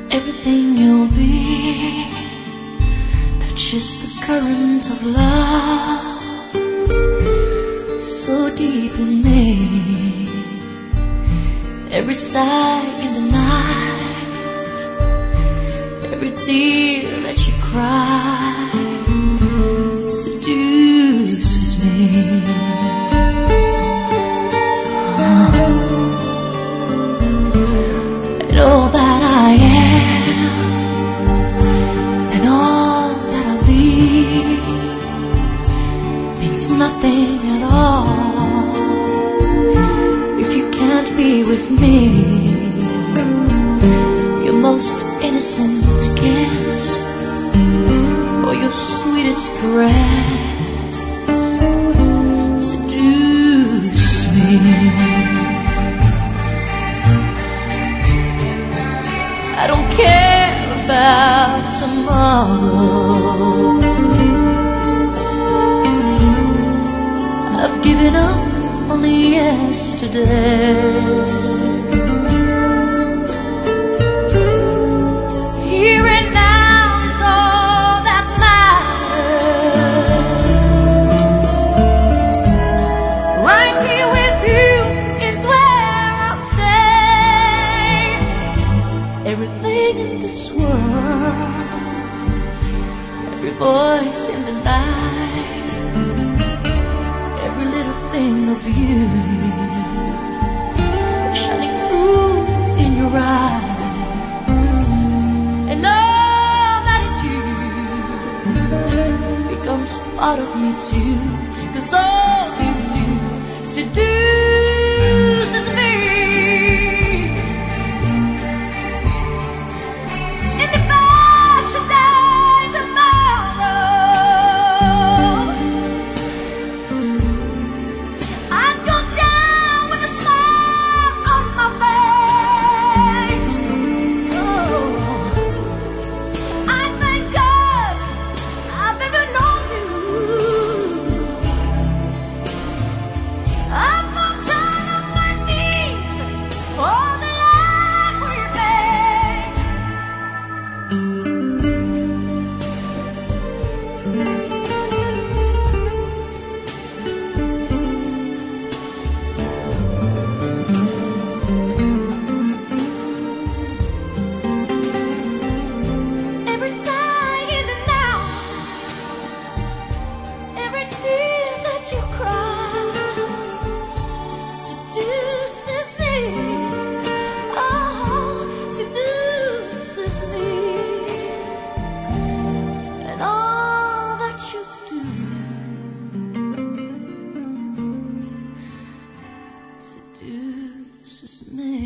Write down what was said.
Everything you'll be touches the current of love so deep in me. Every sigh in the night, every tear that you cry seduces me. And all that I am and all that I'll be means nothing at all if you can't be with me. Your most innocent kiss or your sweetest caress seduces me. I don't care about tomorrow. I've given up on yesterday. Here and now is all that matters. Right here with you is where I'll stay. Everything in this world, every voice in the night, every little thing of you shining through in your eyes, and all that is you becomes part of me too, 'cause all you do seduces me. And if I should die tomorrow, I'd go down with a smile on my face. Oh, I thank God I've ever known you. I've fallen down on my knees for the life we made. Every sigh in the night, every tear that you cry seduces me. Oh, seduces me. And all that you do seduces me.